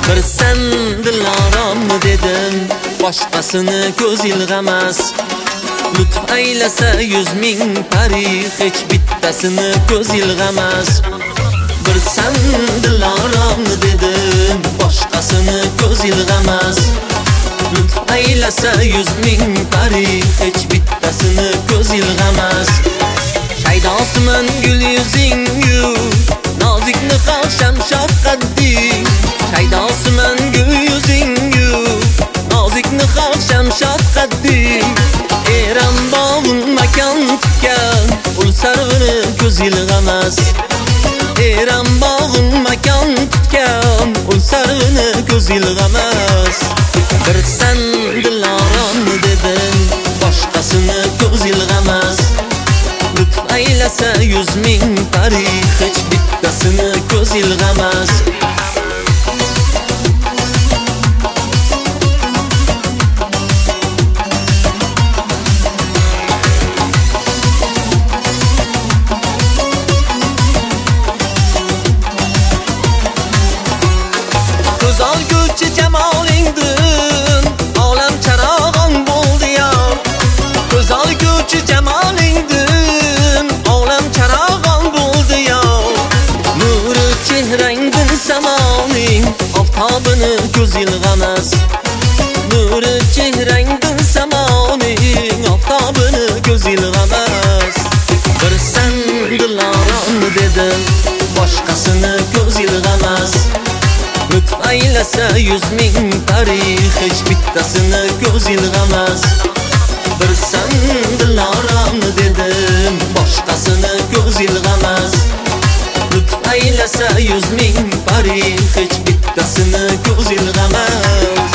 Bir sen dilaram dedim, boshqasini ko'z ilg'amas. Lutf aylasa 100 ming pari, hech bittasini ko'z ilg'amas. Bir sen dilaram dedim, boshqasini ko'z ilg'amas. Lutf aylasa 100 ming pari, hech bittasini ko'z ilg'amas. Shaydosiman gul yuzingyu, nozik niqob shamshod qadding. Shaydosiman gul yuzingyu, nozik niqob shamshod qadding. Eram bog'un makon tutgan, ul sarvini ko'z ilg'amas. Eram bog'un makon tutgan, ul sarvini ko'z ilg'amas. Bir sen dilaram dedim, boshqasini ko'z ilg'amas. Lutf aylasa 100 ming pari, hech bittasini ko'z ilg'amas. Ko'zolguvchi jamolingdin, olam charog'on bo'ldi yo. Ko'zolguvchi jamolingdin, olam charog'on bo'ldi yo. Nuri chehrangdin samoning, oftobini ko'z ilg'amas. Nuri chehrangdin samoning, oftobini ko'z ilg'amas. Bir sen dilaram dedim, boshqasini ko'z ilg'amas. Lutf aylasa 100 ming pari, hech bittasini ko'z ilg'amas. Bir sen dilaram dedim, boshqasini ko'z ilg'amas. Lutf aylasa 100 ming pari, hech bittasini ko'z ilg'amas.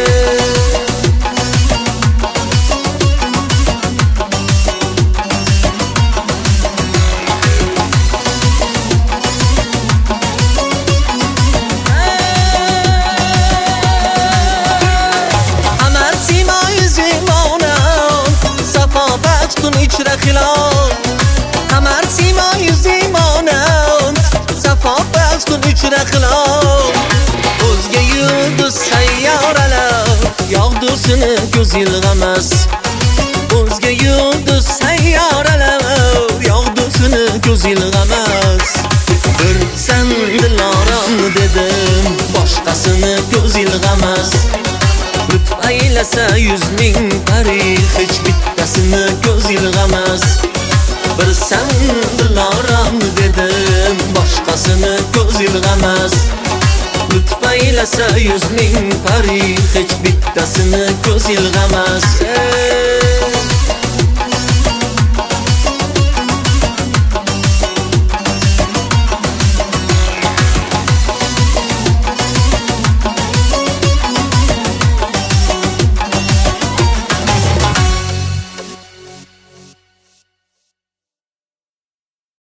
ichra xilol qamar simoy zimonat safo baxtun ichra xilol o'zga yulduz sayyoralar yog'dusini ko'z ilg'amas o'zga yulduz sayyoralar yog'dusini ko'z ilg'amas bir sen diloram dedim boshqasini ko'z ilg'amas lutf aylasa 100 ming pari hech bittasini ko'z ilg'amas bir sen diloram dedim boshqasini ko'z ilg'amas lutf aylasa 100 ming pari hech bittasini ko'z ilg'amas